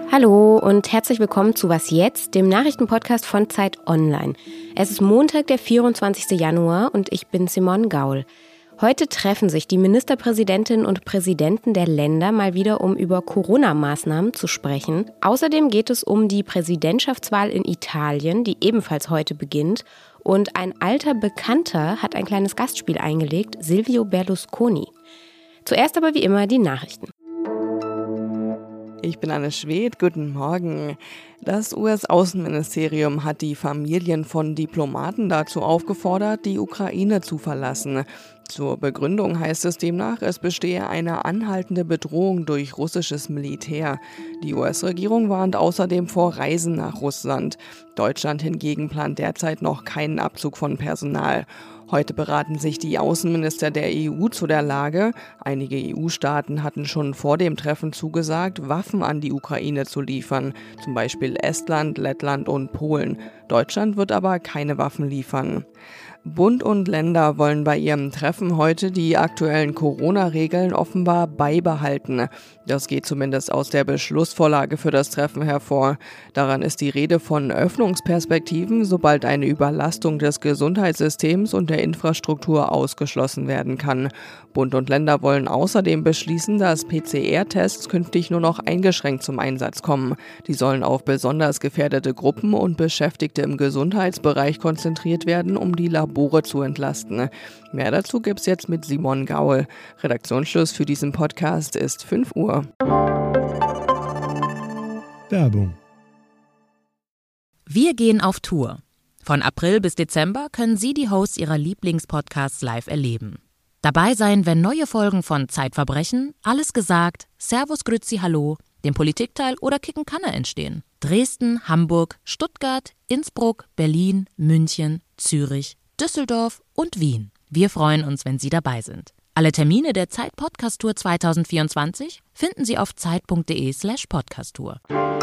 Hallo und herzlich willkommen zu Was jetzt, dem Nachrichtenpodcast von Zeit Online. Es ist Montag, der 24. Januar und ich bin Simone Gaul. Heute treffen sich die Ministerpräsidentinnen und Präsidenten der Länder mal wieder, um über Corona-Maßnahmen zu sprechen. Außerdem geht es um die Präsidentschaftswahl in Italien, die ebenfalls heute beginnt. Und ein alter Bekannter hat ein kleines Gastspiel eingelegt, Silvio Berlusconi. Zuerst aber wie immer die Nachrichten. Ich bin Anne Schwedt, guten Morgen. Das US-Außenministerium hat die Familien von Diplomaten dazu aufgefordert, die Ukraine zu verlassen. Zur Begründung heißt es demnach, es bestehe eine anhaltende Bedrohung durch russisches Militär. Die US-Regierung warnt außerdem vor Reisen nach Russland. Deutschland hingegen plant derzeit noch keinen Abzug von Personal. Heute beraten sich die Außenminister der EU zu der Lage. Einige EU-Staaten hatten schon vor dem Treffen zugesagt, Waffen an die Ukraine zu liefern, zum Beispiel Estland, Lettland und Polen. Deutschland wird aber keine Waffen liefern. Bund und Länder wollen bei ihrem Treffen heute die aktuellen Corona-Regeln offenbar beibehalten. Das geht zumindest aus der Beschlussvorlage für das Treffen hervor. Daran ist die Rede von Öffnungsperspektiven, sobald eine Überlastung des Gesundheitssystems und der Infrastruktur ausgeschlossen werden kann. Bund und Länder wollen außerdem beschließen, dass PCR-Tests künftig nur noch eingeschränkt zum Einsatz kommen. Die sollen auf besonders gefährdete Gruppen und Beschäftigte im Gesundheitsbereich konzentriert werden, um die Labore zu entlasten. Mehr dazu gibt's jetzt mit Simone Gaul. Redaktionsschluss für diesen Podcast ist 5 Uhr. Werbung. Wir gehen auf Tour. Von April bis Dezember können Sie die Hosts Ihrer Lieblingspodcasts live erleben. Dabei sein, wenn neue Folgen von Zeitverbrechen, Alles gesagt, Servus Grüezi Hallo, dem Politikteil oder Kicken Kanne entstehen. Dresden, Hamburg, Stuttgart, Innsbruck, Berlin, München, Zürich, Düsseldorf und Wien. Wir freuen uns, wenn Sie dabei sind. Alle Termine der Zeit Podcast Tour 2024 finden Sie auf zeit.de/Podcast Tour.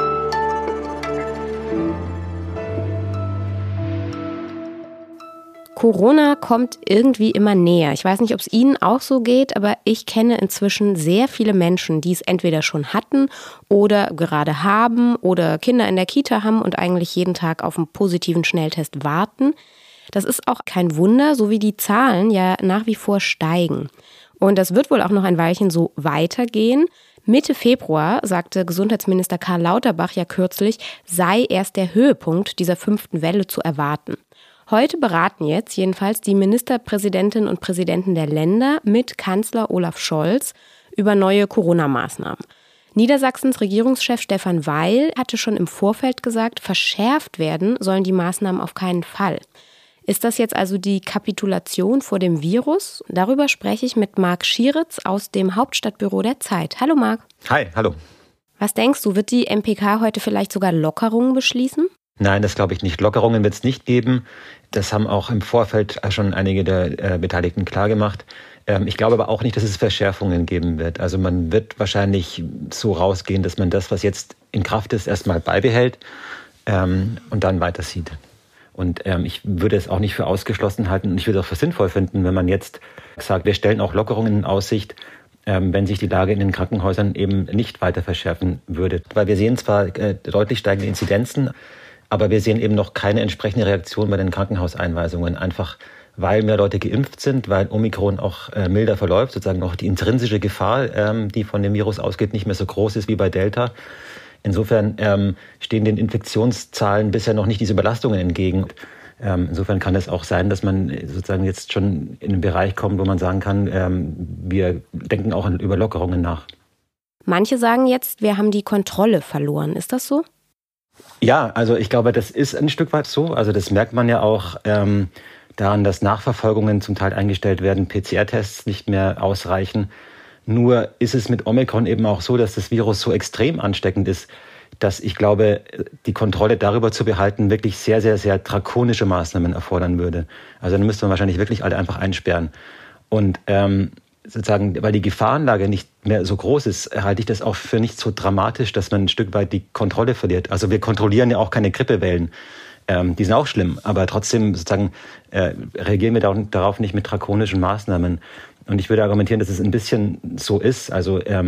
Corona kommt irgendwie immer näher. Ich weiß nicht, ob es Ihnen auch so geht, aber ich kenne inzwischen sehr viele Menschen, die es entweder schon hatten oder gerade haben oder Kinder in der Kita haben und eigentlich jeden Tag auf einen positiven Schnelltest warten. Das ist auch kein Wunder, so wie die Zahlen ja nach wie vor steigen. Und das wird wohl auch noch ein Weilchen so weitergehen. Mitte Februar, sagte Gesundheitsminister Karl Lauterbach ja kürzlich, sei erst der Höhepunkt dieser 5. Welle zu erwarten. Heute beraten jetzt jedenfalls die Ministerpräsidentinnen und Präsidenten der Länder mit Kanzler Olaf Scholz über neue Corona-Maßnahmen. Niedersachsens Regierungschef Stefan Weil hatte schon im Vorfeld gesagt, verschärft werden sollen die Maßnahmen auf keinen Fall. Ist das jetzt also die Kapitulation vor dem Virus? Darüber spreche ich mit Marc Schieritz aus dem Hauptstadtbüro der Zeit. Hallo Marc. Hi, hallo. Was denkst du, wird die MPK heute vielleicht sogar Lockerungen beschließen? Nein, das glaube ich nicht. Lockerungen wird es nicht geben. Das haben auch im Vorfeld schon einige der Beteiligten klargemacht. Ich glaube aber auch nicht, dass es Verschärfungen geben wird. Also man wird wahrscheinlich so rausgehen, dass man das, was jetzt in Kraft ist, erstmal beibehält und dann weiterzieht. Und ich würde es auch nicht für ausgeschlossen halten und ich würde es auch für sinnvoll finden, wenn man jetzt sagt, wir stellen auch Lockerungen in Aussicht, wenn sich die Lage in den Krankenhäusern eben nicht weiter verschärfen würde. Weil wir sehen zwar deutlich steigende Inzidenzen, aber wir sehen eben noch keine entsprechende Reaktion bei den Krankenhauseinweisungen. Einfach weil mehr Leute geimpft sind, weil Omikron auch milder verläuft, sozusagen auch die intrinsische Gefahr, die von dem Virus ausgeht, nicht mehr so groß ist wie bei Delta. Insofern stehen den Infektionszahlen bisher noch nicht diese Überlastungen entgegen. Insofern kann es auch sein, dass man sozusagen jetzt schon in einen Bereich kommt, wo man sagen kann, wir denken auch über Lockerungen nach. Manche sagen jetzt, wir haben die Kontrolle verloren. Ist das so? Ja, also ich glaube, das ist ein Stück weit so. Also das merkt man ja auch daran, dass Nachverfolgungen zum Teil eingestellt werden, PCR-Tests nicht mehr ausreichen. Nur ist es mit Omikron eben auch so, dass das Virus so extrem ansteckend ist, dass ich glaube, die Kontrolle darüber zu behalten wirklich sehr, sehr, sehr drakonische Maßnahmen erfordern würde. Also dann müsste man wahrscheinlich wirklich alle einfach einsperren. Und sozusagen, weil die Gefahrenlage nicht mehr so groß ist, halte ich das auch für nicht so dramatisch, dass man ein Stück weit die Kontrolle verliert. Also wir kontrollieren ja auch keine Grippewellen. Die sind auch schlimm, aber trotzdem sozusagen reagieren wir darauf nicht mit drakonischen Maßnahmen. Und ich würde argumentieren, dass es ein bisschen so ist. Also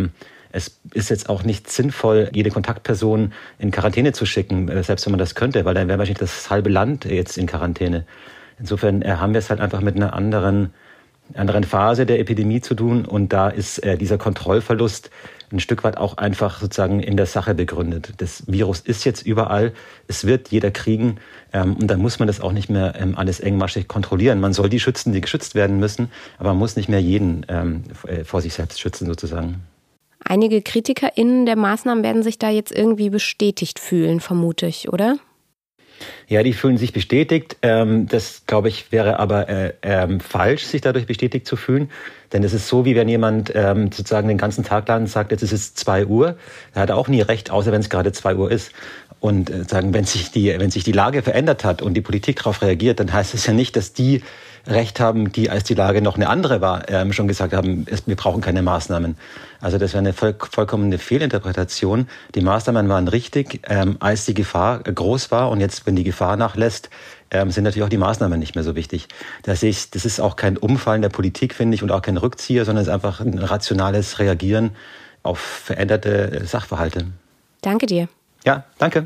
Es ist jetzt auch nicht sinnvoll, jede Kontaktperson in Quarantäne zu schicken, selbst wenn man das könnte, weil dann wäre wahrscheinlich das halbe Land jetzt in Quarantäne. Insofern haben wir es halt einfach mit einer anderen Phase der Epidemie zu tun und da ist dieser Kontrollverlust ein Stück weit auch einfach sozusagen in der Sache begründet. Das Virus ist jetzt überall, es wird jeder kriegen und dann muss man das auch nicht mehr alles engmaschig kontrollieren. Man soll die schützen, die geschützt werden müssen, aber man muss nicht mehr jeden vor sich selbst schützen sozusagen. Einige KritikerInnen der Maßnahmen werden sich da jetzt irgendwie bestätigt fühlen, vermute ich, oder? Ja, die fühlen sich bestätigt. Das, glaube ich, wäre aber falsch, sich dadurch bestätigt zu fühlen. Denn es ist so, wie wenn jemand sozusagen den ganzen Tag lang sagt, jetzt ist es 2 Uhr. Da hat er auch nie recht, außer wenn es gerade 2 Uhr ist. Und sagen, wenn sich die Lage verändert hat und die Politik darauf reagiert, dann heißt es ja nicht, dass die Recht haben, die, als die Lage noch eine andere war, schon gesagt haben, wir brauchen keine Maßnahmen. Also das wäre eine vollkommene Fehlinterpretation. Die Maßnahmen waren richtig, als die Gefahr groß war. Und jetzt, wenn die Gefahr nachlässt, sind natürlich auch die Maßnahmen nicht mehr so wichtig. Das ist auch kein Umfallen der Politik, finde ich, und auch kein Rückzieher, sondern es ist einfach ein rationales Reagieren auf veränderte Sachverhalte. Danke dir. Ja, danke.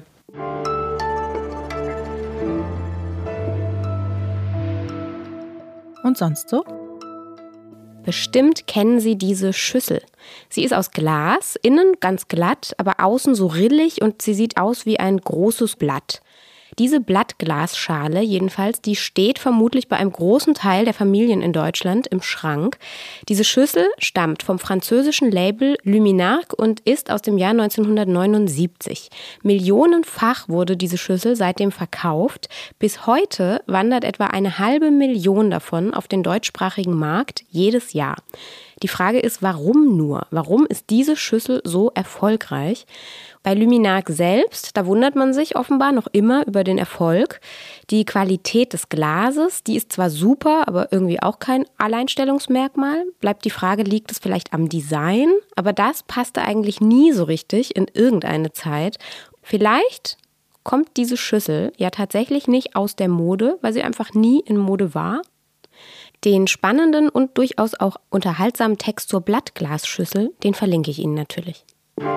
Und sonst so? Bestimmt kennen Sie diese Schüssel. Sie ist aus Glas, innen ganz glatt, aber außen so rillig und sie sieht aus wie ein großes Blatt. Diese Blattglasschale jedenfalls, die steht vermutlich bei einem großen Teil der Familien in Deutschland im Schrank. Diese Schüssel stammt vom französischen Label Luminarc und ist aus dem Jahr 1979. Millionenfach wurde diese Schüssel seitdem verkauft. Bis heute wandert etwa 500.000 davon auf den deutschsprachigen Markt jedes Jahr. Die Frage ist, warum nur? Warum ist diese Schüssel so erfolgreich? Bei Luminarc selbst, da wundert man sich offenbar noch immer über den Erfolg. Die Qualität des Glases, die ist zwar super, aber irgendwie auch kein Alleinstellungsmerkmal. Bleibt die Frage, liegt es vielleicht am Design? Aber das passte eigentlich nie so richtig in irgendeine Zeit. Vielleicht kommt diese Schüssel ja tatsächlich nicht aus der Mode, weil sie einfach nie in Mode war. Den spannenden und durchaus auch unterhaltsamen Text zur Blattglasschüssel, den verlinke ich Ihnen natürlich.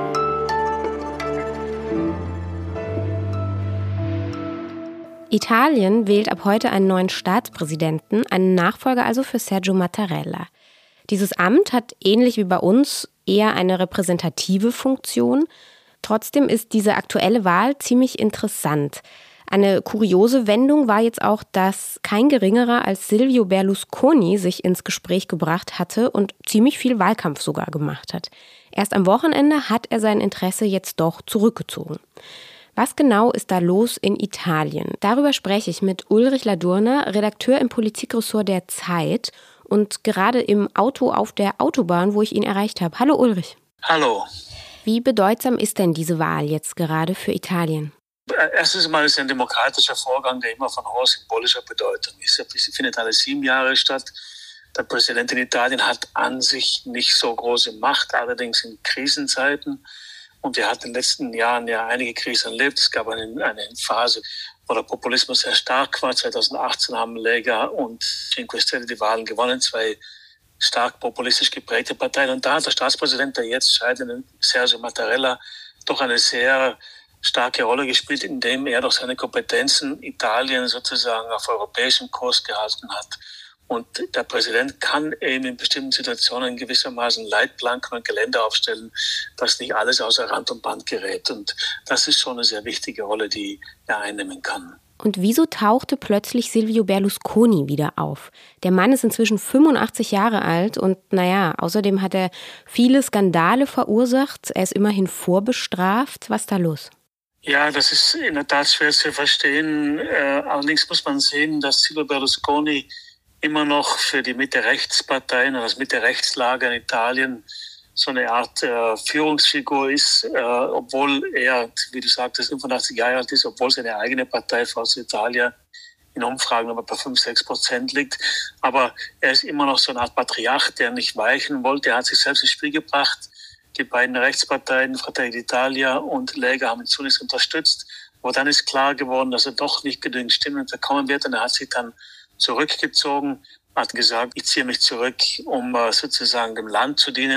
Italien wählt ab heute einen neuen Staatspräsidenten, einen Nachfolger also für Sergio Mattarella. Dieses Amt hat ähnlich wie bei uns eher eine repräsentative Funktion. Trotzdem ist diese aktuelle Wahl ziemlich interessant. Eine kuriose Wendung war jetzt auch, dass kein Geringerer als Silvio Berlusconi sich ins Gespräch gebracht hatte und ziemlich viel Wahlkampf sogar gemacht hat. Erst am Wochenende hat er sein Interesse jetzt doch zurückgezogen. Was genau ist da los in Italien? Darüber spreche ich mit Ulrich Ladurner, Redakteur im Politikressort der Zeit und gerade im Auto auf der Autobahn, wo ich ihn erreicht habe. Hallo Ulrich. Hallo. Wie bedeutsam ist denn diese Wahl jetzt gerade für Italien? Erstens mal ist es ein demokratischer Vorgang, der immer von hoher symbolischer Bedeutung ist. Es findet alle 7 Jahre statt. Der Präsident in Italien hat an sich nicht so große Macht, allerdings in Krisenzeiten. Und wir hatten in den letzten Jahren ja einige Krisen erlebt. Es gab eine Phase, wo der Populismus sehr stark war. 2018 haben Lega und Cinque Stelle die Wahlen gewonnen, 2 stark populistisch geprägte Parteien. Und da hat der Staatspräsident, der jetzt scheidende Sergio Mattarella, doch eine sehr starke Rolle gespielt, indem er durch seine Kompetenzen Italien sozusagen auf europäischem Kurs gehalten hat. Und der Präsident kann eben in bestimmten Situationen gewissermaßen Leitplanken und Geländer aufstellen, dass nicht alles außer Rand und Band gerät. Und das ist schon eine sehr wichtige Rolle, die er einnehmen kann. Und wieso tauchte plötzlich Silvio Berlusconi wieder auf? Der Mann ist inzwischen 85 Jahre alt und außerdem hat er viele Skandale verursacht. Er ist immerhin vorbestraft. Was ist da los? Ja, das ist in der Tat schwer zu verstehen. Allerdings muss man sehen, dass Silvio Berlusconi immer noch für die Mitte-Rechts-Parteien und das Mitte-Rechts-Lager in Italien so eine Art Führungsfigur ist, obwohl er, wie du sagtest, 85 Jahre alt ist, obwohl seine eigene Partei, Forza Italia, in Umfragen aber bei 5-6% liegt. Aber er ist immer noch so eine Art Patriarch, der nicht weichen wollte. Er hat sich selbst ins Spiel gebracht. Die beiden Rechtsparteien, Fratelli d'Italia und Lega, haben ihn zunächst unterstützt. Aber dann ist klar geworden, dass er doch nicht genügend Stimmen bekommen wird. Und er hat sich dann zurückgezogen, hat gesagt, ich ziehe mich zurück, um sozusagen dem Land zu dienen.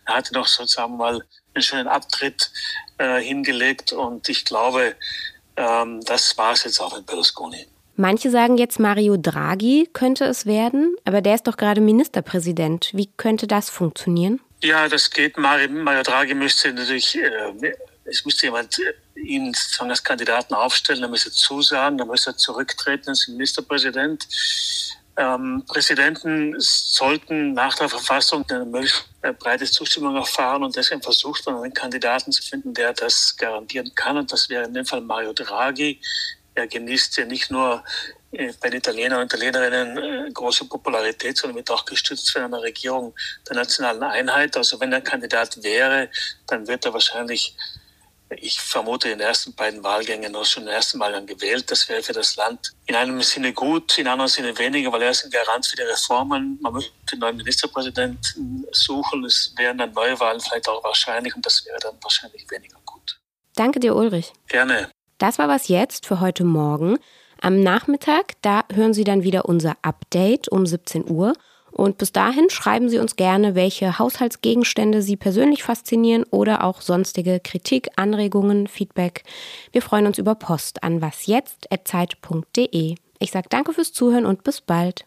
Er hatte noch sozusagen mal einen schönen Abtritt hingelegt und ich glaube, das war es jetzt auch mit Berlusconi. Manche sagen jetzt, Mario Draghi könnte es werden, aber der ist doch gerade Ministerpräsident. Wie könnte das funktionieren? Ja, das geht. Mario Draghi müsste natürlich, es müsste jemand ihn sozusagen als Kandidaten aufstellen, er müsste zusagen, er müsste zurücktreten als Ministerpräsident. Präsidenten sollten nach der Verfassung eine möglichst breite Zustimmung erfahren und deswegen versucht man einen Kandidaten zu finden, der das garantieren kann. Und das wäre in dem Fall Mario Draghi. Er genießt ja nicht nur bei den Italienern und Italienerinnen große Popularität, sondern wird auch gestützt von einer Regierung der nationalen Einheit. Also wenn er Kandidat wäre, dann wird er wahrscheinlich, ich vermute, in den ersten beiden Wahlgängen noch schon den ersten Mal dann gewählt. Das wäre für das Land in einem Sinne gut, in anderen Sinne weniger, weil er ist ein Garant für die Reformen. Man müsste einen neuen Ministerpräsidenten suchen. Es wären dann Neuwahlen vielleicht auch wahrscheinlich und das wäre dann wahrscheinlich weniger gut. Danke dir, Ulrich. Gerne. Das war was jetzt für heute Morgen. Am Nachmittag, da hören Sie dann wieder unser Update um 17 Uhr. Und bis dahin schreiben Sie uns gerne, welche Haushaltsgegenstände Sie persönlich faszinieren oder auch sonstige Kritik, Anregungen, Feedback. Wir freuen uns über Post an wasjetzt@zeit.de. Ich sage danke fürs Zuhören und bis bald.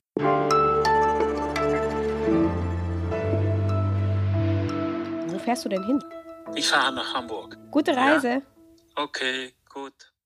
Wo fährst du denn hin? Ich fahre nach Hamburg. Gute Reise. Ja? Okay, gut.